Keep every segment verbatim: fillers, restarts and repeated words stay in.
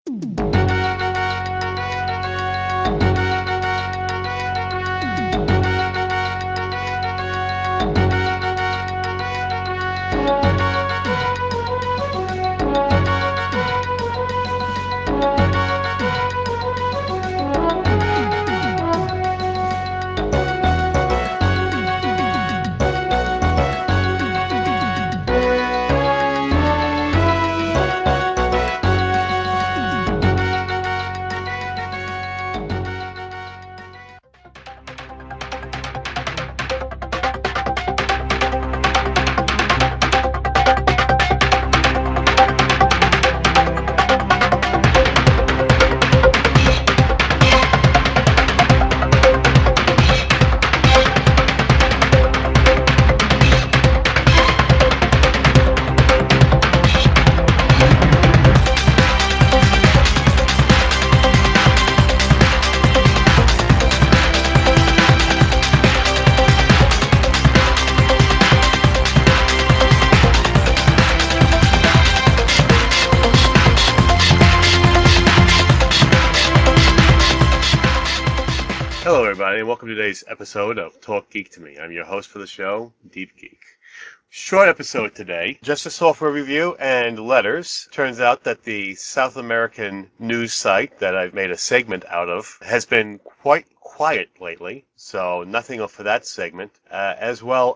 Hello, everybody, and welcome to today's episode of Talk Geek to Me. I'm your host for the show, Deep Geek. Short episode today, just a software review and letters. Turns out that the South American news site that I've made a segment out of has been quite quiet lately, so nothing for that segment, uh, as well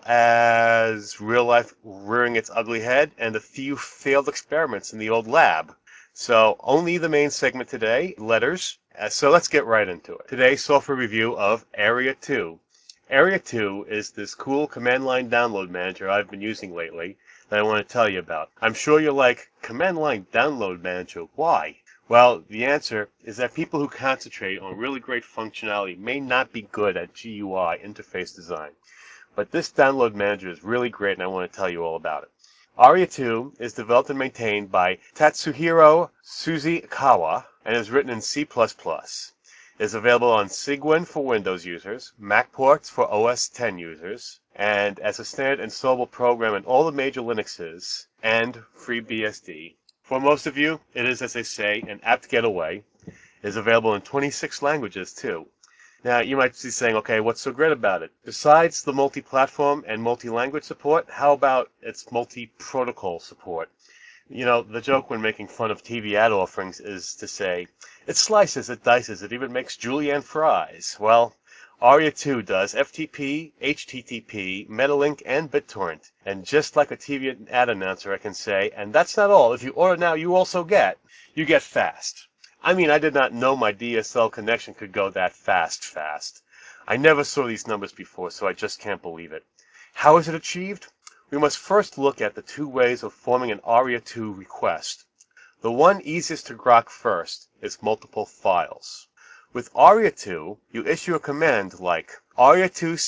as real life rearing its ugly head and a few failed experiments in the old lab. So only the main segment today, letters. Uh, so let's get right into it. Today's software review of Area two. Area two is this cool command line download manager I've been using lately that I want to tell you about. I'm sure you're like, command line download manager, why? Well, the answer is that people who concentrate on really great functionality may not be good at G U I interface design. But this download manager is really great and I want to tell you all about it. Aria two is developed and maintained by Tatsuhiro Suzikawa and is written in C plus plus. It is available on Cygwin for Windows users, MacPorts for O S ten users, and as a standard installable program in all the major Linuxes, and FreeBSD. For most of you, it is, as they say, an apt getaway. It is available in twenty-six languages, too. Now, you might be saying, okay, what's so great about it? Besides the multi-platform and multi-language support, how about its multi-protocol support? You know, the joke when making fun of T V ad offerings is to say, it slices, it dices, it even makes julienne fries. Well, Aria two does F T P, H T T P, Metalink, and BitTorrent. And just like a T V ad announcer, I can say, and that's not all. If you order now, you also get, you get fast. I mean, I did not know my D S L connection could go that fast, fast. I never saw these numbers before, so I just can't believe it. How is it achieved? We must first look at the two ways of forming an Aria two request. The one easiest to grok first is multiple files. With Aria two, you issue a command like aria two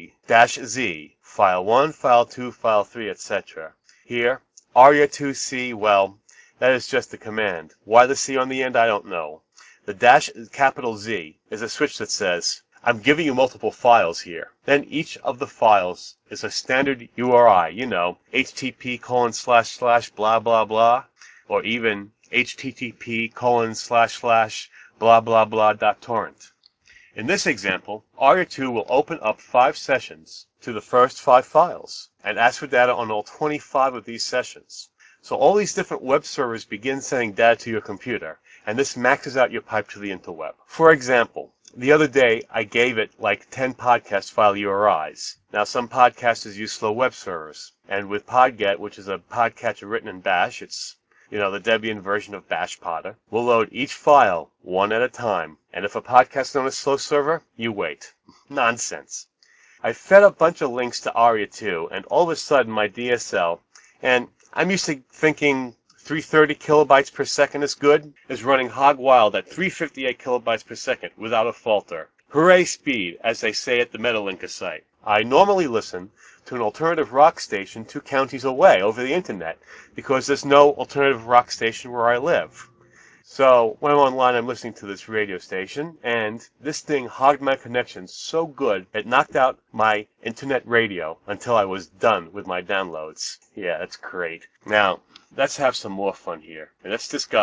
c-z, file one, file two, file three, et cetera. Here, aria two c, well, that is just a command. Why the C on the end, I don't know. The dash capital Z is a switch that says, I'm giving you multiple files here. Then each of the files is a standard U R I, you know, http colon slash slash blah blah blah, or even http colon slash slash blah blah blah dot torrent. In this example, Aria two will open up five sessions to the first five files and ask for data on all twenty-five of these sessions. So all these different web servers begin sending data to your computer, and this maxes out your pipe to the interweb. For example, the other day I gave it like ten podcast file U R Is. Now some podcasters use slow web servers, and with Podget, which is a podcatcher written in Bash, it's, you know, the Debian version of BashPodder, we'll load each file one at a time, and if a podcast is on a slow server, you wait. Nonsense. I fed a bunch of links to Aria two, and all of a sudden my D S L, and I'm used to thinking three hundred thirty kilobytes per second is good, is running hog wild at three hundred fifty-eight kilobytes per second without a falter. Hooray speed, as they say at the Metalinka site. I normally listen to an alternative rock station two counties away over the internet because there's no alternative rock station where I live. So when I'm online, I'm listening to this radio station, and this thing hogged my connection so good it knocked out my internet radio until I was done with my downloads. Yeah, that's great. Now, let's have some more fun here, and let's discuss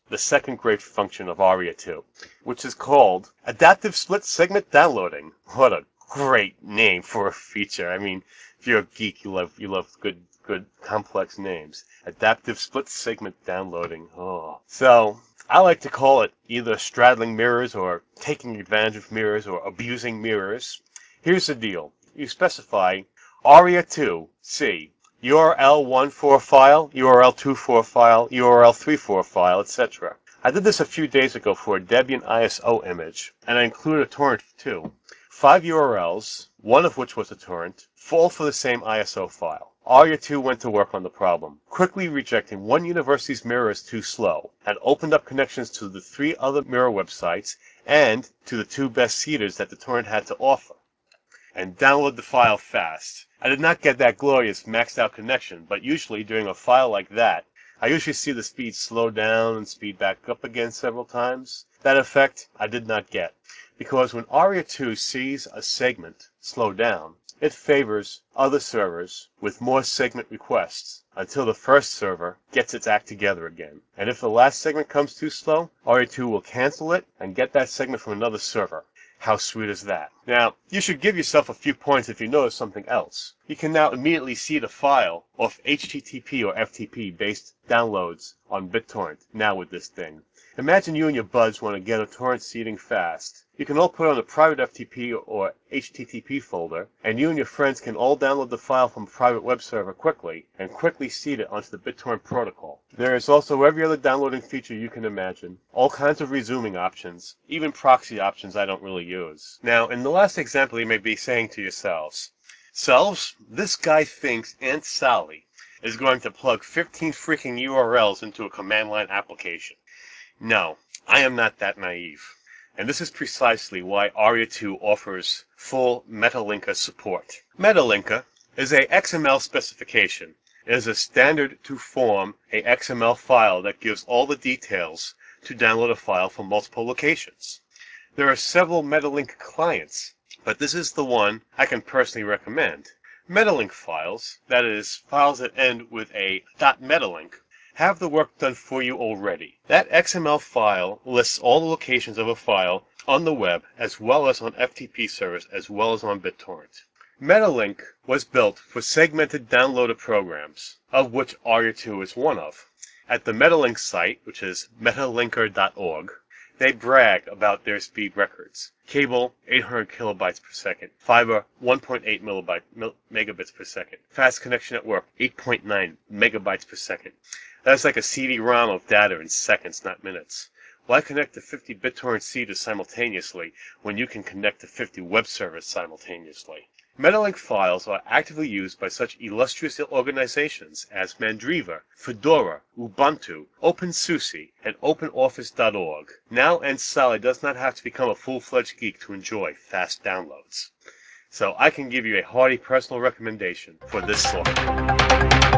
the second great function of ARIA two, which is called Adaptive Split Segment Downloading. What a great name for a feature. I mean, if you're a geek, you love you love good good complex names. Adaptive Split Segment Downloading. Oh. So, I like to call it either straddling mirrors or taking advantage of mirrors or abusing mirrors. Here's the deal. You specify ARIA two, C, U R L one for a file, U R L two for a file, U R L three for a file, et cetera. I did this a few days ago for a Debian I S O image, and I included a torrent too. Five U R Ls, one of which was a torrent, all for the same I S O file. ARIA two went to work on the problem, quickly rejecting one university's mirror as too slow, and opened up connections to the three other mirror websites and to the two best seeders that the torrent had to offer, and download the file fast. I did not get that glorious maxed out connection, but usually during a file like that, I usually see the speed slow down and speed back up again several times. That effect I did not get, because when ARIA two sees a segment slow down, it favors other servers with more segment requests until the first server gets its act together again. And if the last segment comes too slow, ARIA two will cancel it and get that segment from another server. How sweet is that? Now, you should give yourself a few points if you notice something else. You can now immediately see the file of H T T P or F T P based downloads on BitTorrent now with this thing. Imagine you and your buds want to get a torrent seeding fast. You can all put on a private F T P or H T T P folder, and you and your friends can all download the file from a private web server quickly, and quickly seed it onto the BitTorrent protocol. There is also every other downloading feature you can imagine, all kinds of resuming options, even proxy options I don't really use. Now, in the last example, you may be saying to yourselves, Selves, this guy thinks Aunt Sally is going to plug fifteen freaking U R Ls into a command line application. No, I am not that naive. And this is precisely why ARIA two offers full Metalinka support. Metalinka is a X M L specification. It is a standard to form a X M L file that gives all the details to download a file from multiple locations. There are several Metalink clients, but this is the one I can personally recommend. Metalink files, that is, files that end with a .metalink, have the work done for you already. That X M L file lists all the locations of a file on the web, as well as on F T P servers, as well as on BitTorrent. Metalink was built for segmented downloaded programs, of which ARIA two is one of. At the Metalink site, which is metalinker dot org, they brag about their speed records. Cable, eight hundred kilobytes per second. Fiber, one point eight megabyte, mil, megabits per second. Fast connection at work, eight point nine megabytes per second. That's like a C D ROM of data in seconds, not minutes. Why connect to fifty BitTorrent seeders simultaneously when you can connect to fifty web servers simultaneously? Metalink files are actively used by such illustrious organizations as Mandriva, Fedora, Ubuntu, OpenSUSE, and OpenOffice dot org. Now Aunt Sally does not have to become a full-fledged geek to enjoy fast downloads. So I can give you a hearty personal recommendation for this software.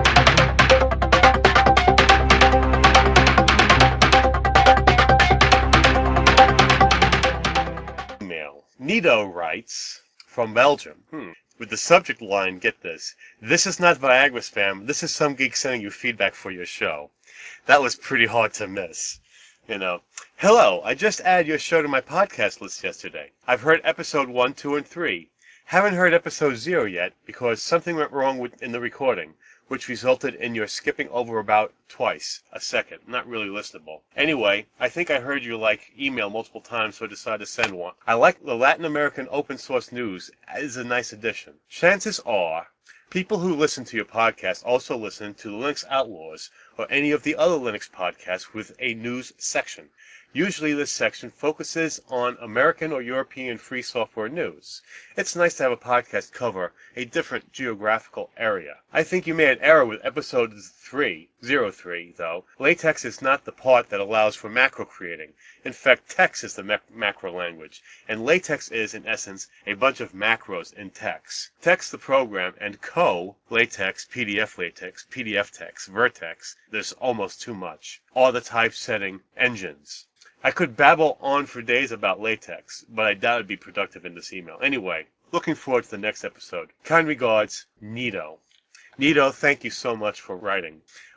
Nito writes, from Belgium, hmm, with the subject line, get this, this is not Viagra spam, this is some geek sending you feedback for your show. That was pretty hard to miss. You know, hello, I just added your show to my podcast list yesterday. I've heard episode one, two, and three. Haven't heard episode zero yet because something went wrong with, in the recording, which resulted in your skipping over about twice, a second, not really listenable. Anyway, I think I heard you like email multiple times, so I decided to send one. I like the Latin American open source news as a nice addition. Chances are, people who listen to your podcast also listen to the Linux Outlaws or any of the other Linux podcasts with a news section. Usually this section focuses on American or European free software news. It's nice to have a podcast cover a different geographical area. I think you made an error with episode three, zero three, though. LaTeX is not the part that allows for macro creating. In fact, text is the mac- macro language, and LaTeX is, in essence, a bunch of macros in text. Text the program, and co, LaTeX, P D F LaTeX, P D F text, Vertex, there's almost too much, are the typesetting engines. I could babble on for days about LaTeX, but I doubt it'd be productive in this email. Anyway, looking forward to the next episode. Kind regards, Nito. Nito, thank you so much for writing.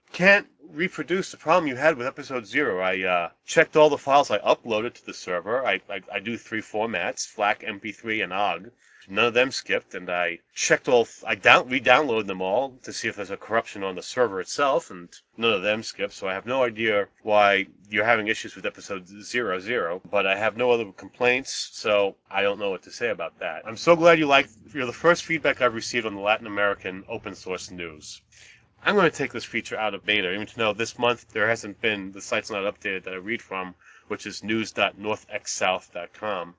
can't reproduce the problem you had with episode zero. I uh, checked all the files I uploaded to the server. I, I, I do three formats, FLAC, M P three, and O G. None of them skipped, and I checked all, I down, re-downloaded them all to see if there's a corruption on the server itself, and none of them skipped, so I have no idea why you're having issues with episode zero zero, but I have no other complaints, so I don't know what to say about that. I'm so glad you liked, you're the first feedback I've received on the Latin American open source news. I'm going to take this feature out of beta, even though this month there hasn't been, the site's not updated that I read from, which is news dot north x south dot com.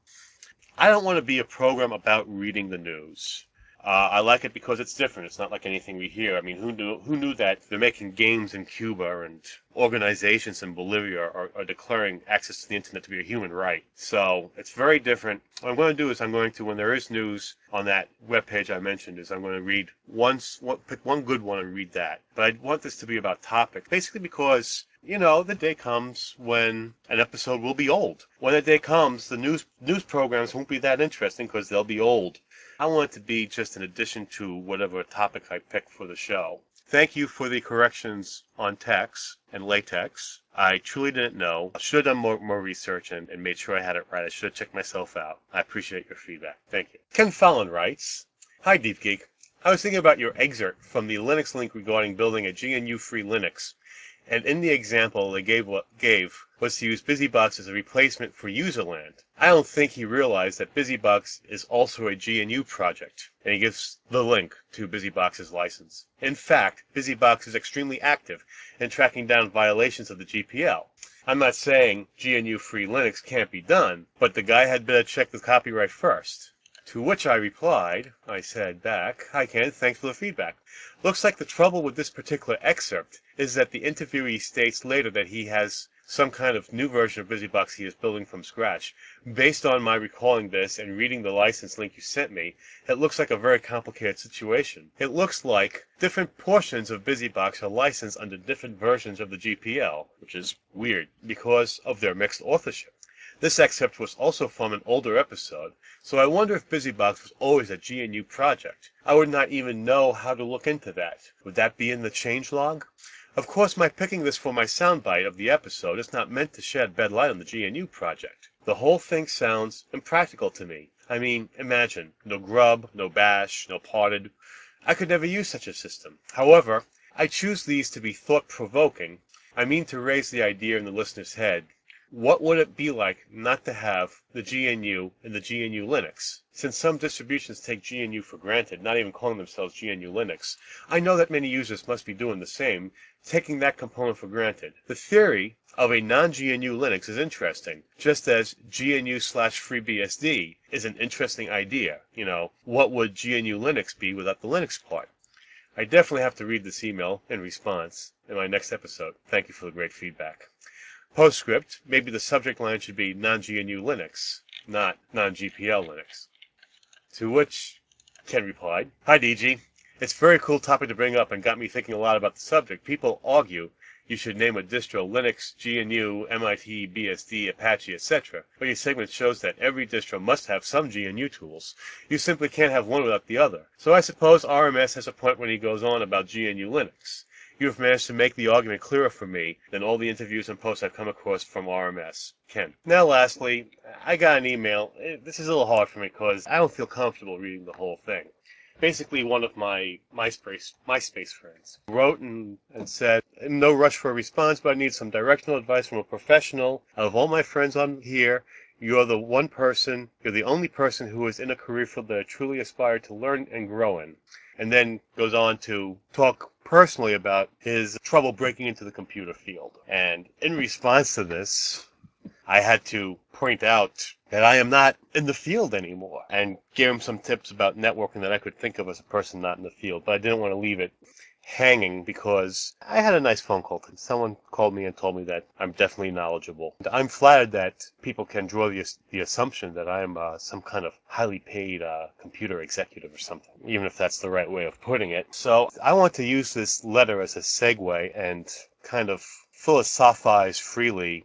I don't want to be a program about reading the news. Uh, I like it because it's different. It's not like anything we hear. I mean, who knew who knew that they're making games in Cuba and organizations in Bolivia are, are declaring access to the internet to be a human right. So it's very different. What I'm going to do is I'm going to, when there is news on that webpage I mentioned, is I'm going to read once, one, pick one good one and read that. But I want this to be about topic, basically because, you know, the day comes when an episode will be old. When the day comes, the news news programs won't be that interesting because they'll be old. I want it to be just an addition to whatever topic I pick for the show. Thank you for the corrections on text and latex. I truly didn't know. I should have done more, more research and, and made sure I had it right. I should have checked myself out. I appreciate your feedback. Thank you. Ken Fallon writes, Hi, Deep Geek. I was thinking about your excerpt from the Linux link regarding building a G N U-free Linux. And in the example they gave, gave was to use BusyBox as a replacement for Userland. I don't think he realized that BusyBox is also a G N U project, and he gives the link to BusyBox's license. In fact, BusyBox is extremely active in tracking down violations of the G P L. I'm not saying G N U-free Linux can't be done, but the guy had better check the copyright first. To which I replied, I said back, Hi Ken, thanks for the feedback. Looks like the trouble with this particular excerpt is that the interviewee states later that he has some kind of new version of BusyBox he is building from scratch. Based on my recalling this and reading the license link you sent me, it looks like a very complicated situation. It looks like different portions of BusyBox are licensed under different versions of the G P L, which is weird because of their mixed authorship. This excerpt was also from an older episode, so I wonder if BusyBox was always a G N U project. I would not even know how to look into that. Would that be in the changelog? Of course, my picking this for my soundbite of the episode is not meant to shed bad light on the G N U project. The whole thing sounds impractical to me. I mean, imagine, no grub, no bash, no parted. I could never use such a system. However, I choose these to be thought-provoking. I mean to raise the idea in the listener's head. What would it be like not to have the G N U in the G N U Linux? Since some distributions take G N U for granted, not even calling themselves G N U Linux, I know that many users must be doing the same, taking that component for granted. The theory of a non-G N U Linux is interesting, just as G N U slash FreeBSD is an interesting idea. You know, what would G N U Linux be without the Linux part? I definitely have to read this email in response in my next episode. Thank you for the great feedback. Postscript, maybe the subject line should be non-G N U Linux, not non-G P L Linux. To which Ken replied, Hi D G, it's a very cool topic to bring up and got me thinking a lot about the subject. People argue you should name a distro Linux, G N U, M I T, B S D, Apache, et cetera. But your segment shows that every distro must have some G N U tools. You simply can't have one without the other. So I suppose R M S has a point when he goes on about G N U Linux. You have managed to make the argument clearer for me than all the interviews and posts I've come across from R M S. Ken. Now lastly, I got an email. This is a little hard for me because I don't feel comfortable reading the whole thing. Basically, one of my MySpace, MySpace friends wrote and, and said, no rush for a response, but I need some directional advice from a professional. Out of all my friends on here, you're the one person, you're the only person who is in a career field that I truly aspire to learn and grow in. And then goes on to talk personally about his trouble breaking into the computer field. And in response to this, I had to point out that I am not in the field anymore and give him some tips about networking that I could think of as a person not in the field. But I didn't want to leave it hanging because I had a nice phone call. Someone called me and told me that I'm definitely knowledgeable. I'm flattered that people can draw the, the assumption that I am uh, some kind of highly paid uh, computer executive or something, even if that's the right way of putting it. So I want to use this letter as a segue and kind of philosophize freely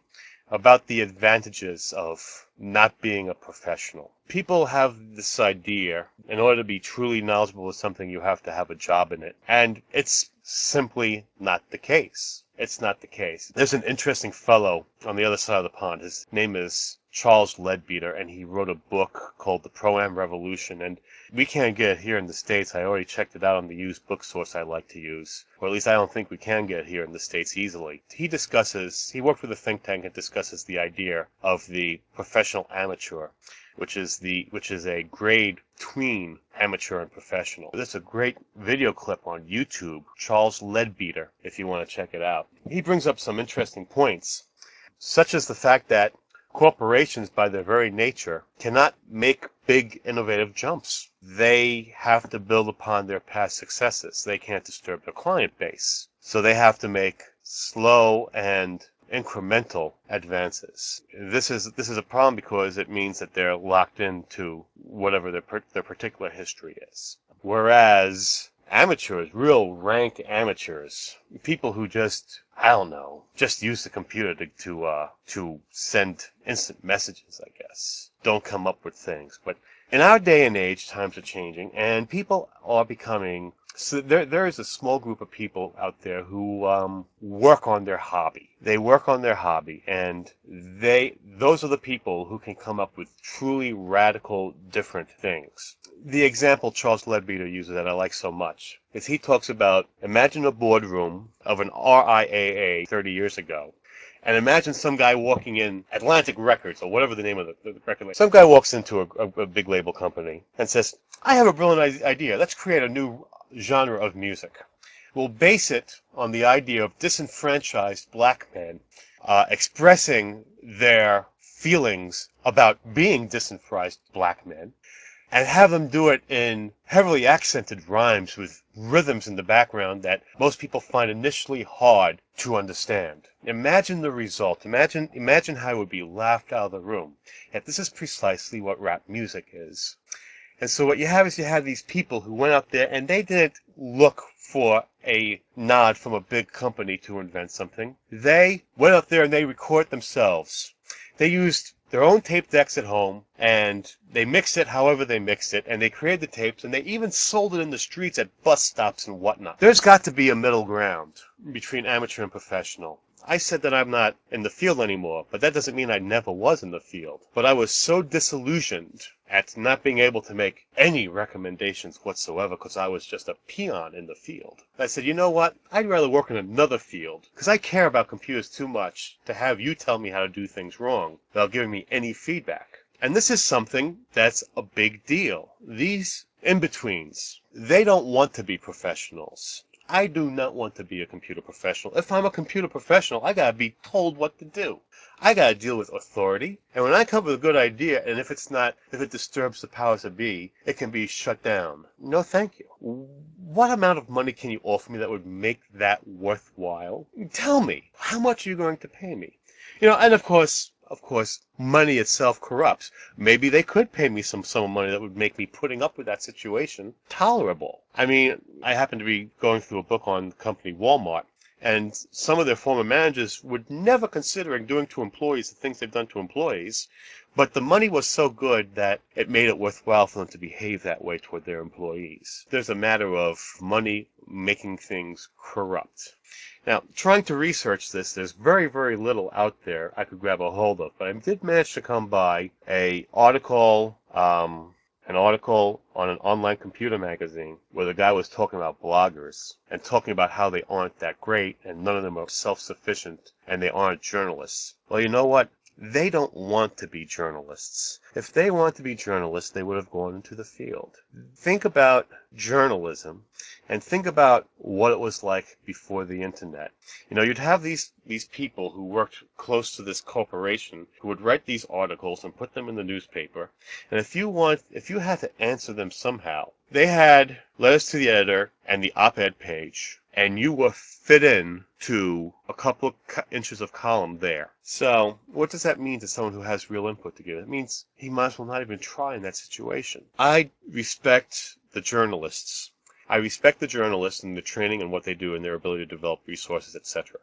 about the advantages of not being a professional. People have this idea, in order to be truly knowledgeable of something, you have to have a job in it. And it's simply not the case. It's not the case. There's an interesting fellow on the other side of the pond. His name is Charles Leadbeater, and he wrote a book called The Pro-Am Revolution. And we can't get it here in the States. I already checked it out on the used book source I like to use. Or at least I don't think we can get it here in the States easily. He discusses, he worked with a think tank and discusses the idea of the professional amateur, which is the which is a grade between amateur and professional. There's a great video clip on YouTube, Charles Leadbeater, if you want to check it out. He brings up some interesting points, such as the fact that corporations, by their very nature, cannot make big, innovative jumps. They have to build upon their past successes. They can't disturb their client base. So they have to make slow and incremental advances. This is this is a problem because it means that they're locked into whatever their their particular history is. Whereas amateurs, real rank amateurs, people who just, I don't know, just use the computer to to uh, to send instant messages, I guess, don't come up with things. But in our day and age, times are changing, and people are becoming. So there, there is a small group of people out there who um, work on their hobby. They work on their hobby, and they, those are the people who can come up with truly radical, different things. The example Charles Leadbeater uses that I like so much is he talks about, imagine a boardroom of an R I A A thirty years ago. And imagine some guy walking in, Atlantic Records, or whatever the name of the, the record label. Some guy walks into a, a, a big label company and says, I have a brilliant idea. Let's create a new genre of music. We'll base it on the idea of disenfranchised black men uh, expressing their feelings about being disenfranchised black men, and have them do it in heavily accented rhymes with rhythms in the background that most people find initially hard to understand. Imagine the result. Imagine, imagine how it would be laughed out of the room. Yet this is precisely what rap music is. And so what you have is you have these people who went out there and they didn't look for a nod from a big company to invent something. They went out there and they recorded themselves. They used their own tape decks at home, and they mixed it however they mixed it, and they created the tapes, and they even sold it in the streets at bus stops and whatnot. There's got to be a middle ground between amateur and professional. I said that I'm not in the field anymore, but that doesn't mean I never was in the field. But I was so disillusioned at not being able to make any recommendations whatsoever because I was just a peon in the field. I said, you know what? I'd rather work in another field because I care about computers too much to have you tell me how to do things wrong without giving me any feedback. And this is something that's a big deal. These in-betweens, they don't want to be professionals. I do not want to be a computer professional. If I'm a computer professional, I gotta be told what to do. I gotta deal with authority. And when I come up with a good idea, and if it's not, if it disturbs the powers that be, it can be shut down. No, thank you. What amount of money can you offer me that would make that worthwhile? Tell me, how much are you going to pay me? You know, and of course, Of course, money itself corrupts. Maybe they could pay me some sum of money that would make me putting up with that situation tolerable. I mean, I happen to be going through a book on the company Walmart, and some of their former managers would never considering doing to employees the things they've done to employees, but the money was so good that it made it worthwhile for them to behave that way toward their employees. There's a matter of money making things corrupt. Now, trying to research this, there's very, very little out there I could grab a hold of, but I did manage to come by a article, um, an article on an online computer magazine where the guy was talking about bloggers and talking about how they aren't that great and none of them are self-sufficient and they aren't journalists. Well, you know what? They don't want to be journalists. If they want to be journalists, they would have gone into the field. Think about journalism and think about what it was like before the internet. You know, you'd have these, these people who worked close to this corporation who would write these articles and put them in the newspaper. And if you want, if you had to answer them somehow, they had letters to the editor and the op-ed page, and you were fit in to a couple of co- inches of column there. So, what does that mean to someone who has real input to give? It means he might as well not even try in that situation. I respect the journalists. I respect the journalists and the training and what they do and their ability to develop resources, et cetera.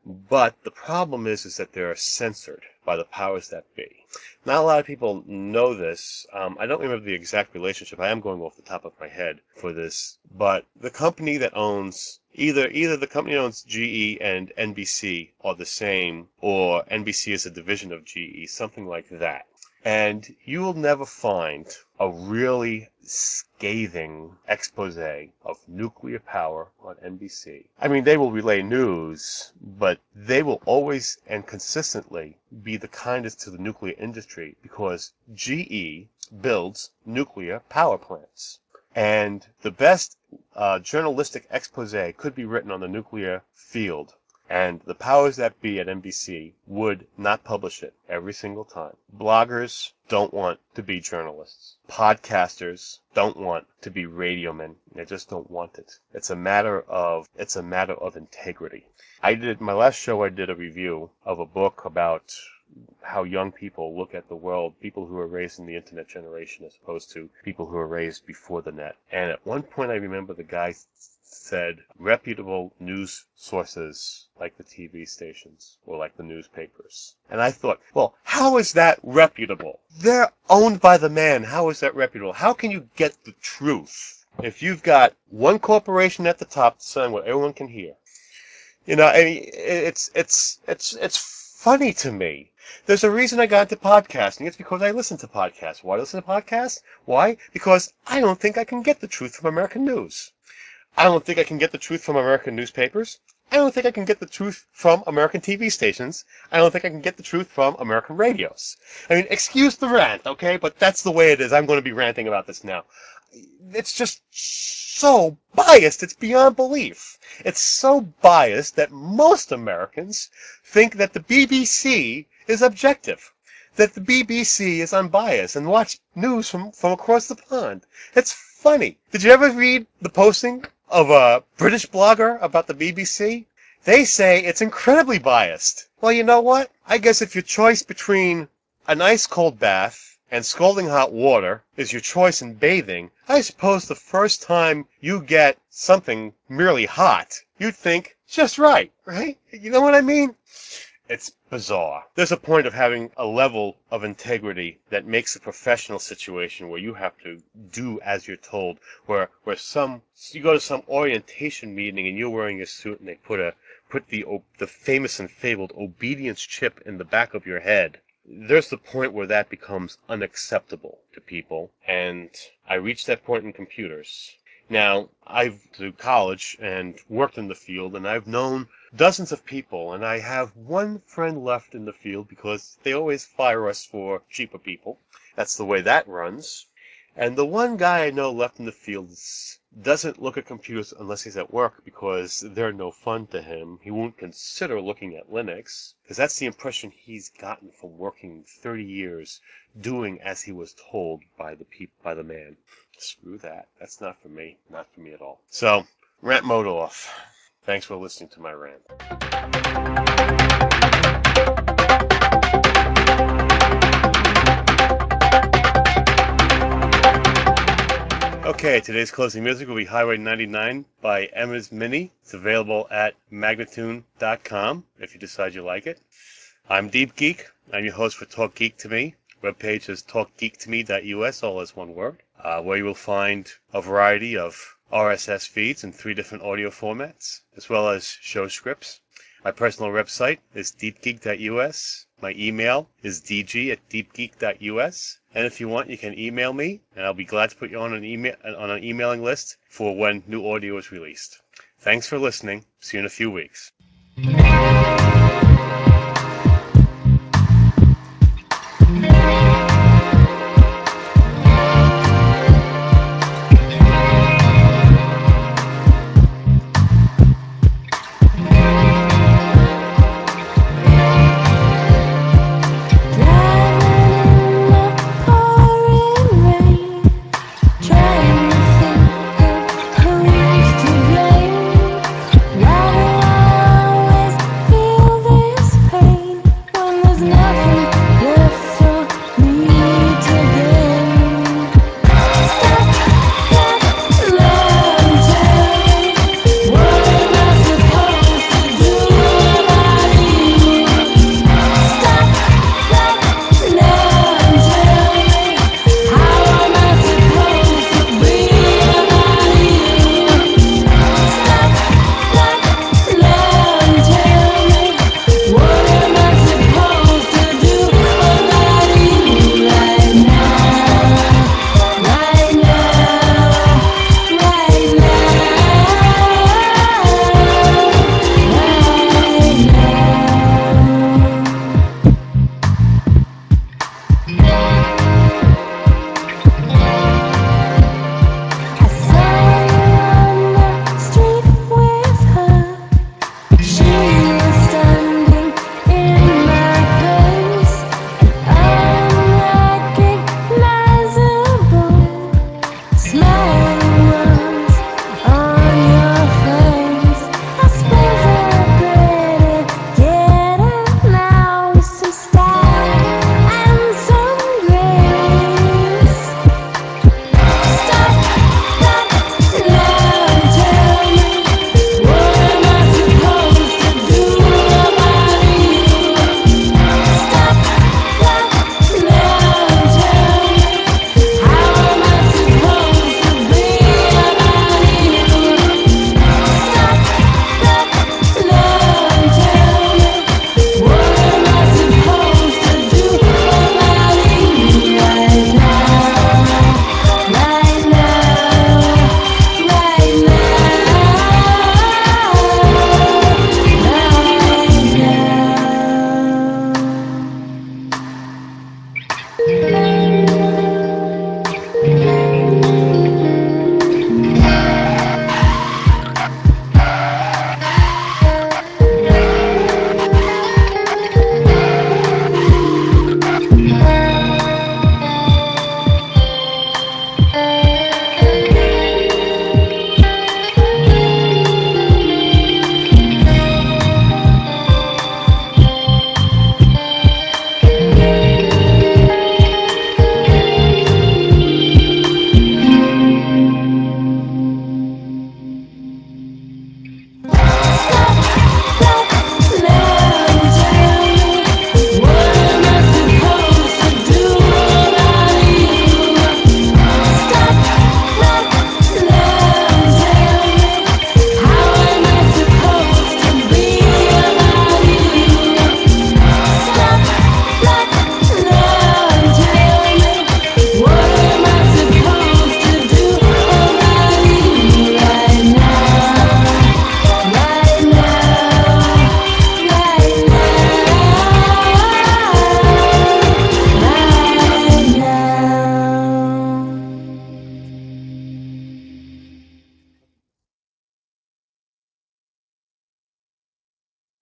But the problem is, is that they're censored by the powers that be. Not a lot of people know this. Um, I don't remember the exact relationship. I am going off the top of my head for this. But the company that owns either either the company that owns G E and N B C are the same, or N B C is a division of G E, something like that. And you will never find a really scathing expose of nuclear power on N B C. I mean, they will relay news, but they will always and consistently be the kindest to the nuclear industry because G E builds nuclear power plants. And the best uh, journalistic expose could be written on the nuclear field, and the powers that be at N B C would not publish it every single time. Bloggers don't want to be journalists. Podcasters don't want to be radiomen. They just don't want it. It's a matter of it's a matter of integrity. I did my last show. I did a review of a book about how young people look at the world, people who are raised in the internet generation as opposed to people who are raised before the net. And at one point I remember the guy said reputable news sources like the T V stations or like the newspapers. And I thought, well, how is that reputable? They're owned by the man. How is that reputable? How can you get the truth if you've got one corporation at the top saying what everyone can hear? You know, I mean, it's it's it's it's funny to me. There's a reason I got into podcasting. It's because I listen to podcasts. Why listen to podcasts? Why? Because I don't think I can get the truth from American news. I don't think I can get the truth from American newspapers. I don't think I can get the truth from American T V stations. I don't think I can get the truth from American radios. I mean, excuse the rant, okay? But that's the way it is. I'm going to be ranting about this now. It's just so biased. It's beyond belief. It's so biased that most Americans think that the B B C is objective, that the B B C is unbiased and watch news from, from across the pond. It's funny. Did you ever read the posting of a British blogger about the B B C? They say it's incredibly biased. Well, you know what? I guess if your choice between an ice cold bath and scalding hot water is your choice in bathing, I suppose the first time you get something merely hot, you'd think, just right, right? You know what I mean? It's bizarre. There's a point of having a level of integrity that makes a professional situation where you have to do as you're told, where where some you go to some orientation meeting and you're wearing a suit and they put a put the the famous and fabled obedience chip in the back of your head. There's the point where that becomes unacceptable to people, and I reached that point in computers. Now, I've been to college and worked in the field, and I've known dozens of people, and I have one friend left in the field because they always fire us for cheaper people. That's the way that runs. And the one guy I know left in the field doesn't look at computers unless he's at work because they're no fun to him. He won't consider looking at Linux because that's the impression he's gotten from working thirty years doing as he was told by the peop- by the man. Screw that. That's not for me. Not for me at all. So, rant mode off. Thanks for listening to my rant. Okay, today's closing music will be Highway ninety-nine by Emma's Mini. It's available at magnatune dot com if you decide you like it. I'm Deep Geek. I'm your host for Talk Geek to Me. Webpage is talk geek to me dot U S, all as one word, uh, where you will find a variety of R S S feeds in three different audio formats, as well as show scripts. My personal website is deep geek dot U S. My email is d g at deep geek dot U S. And if you want, you can email me, and I'll be glad to put you on an email on an emailing list for when new audio is released. Thanks for listening. See you in a few weeks. Trying to think of who used to blame. Why do I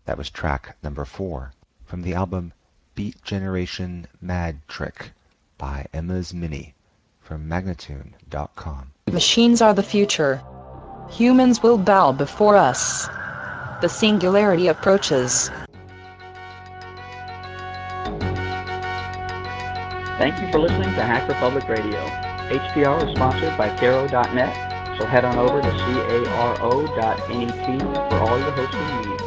That was track number four from the album Beat Generation Mad Trick by Emma's Mini from Magnatune dot com. Machines are the future. Humans will bow before us. The singularity approaches. Thank you for listening to Hacker Public Radio. H P R is sponsored by Caro dot net, so head on over to caro dot net for all your hosting needs.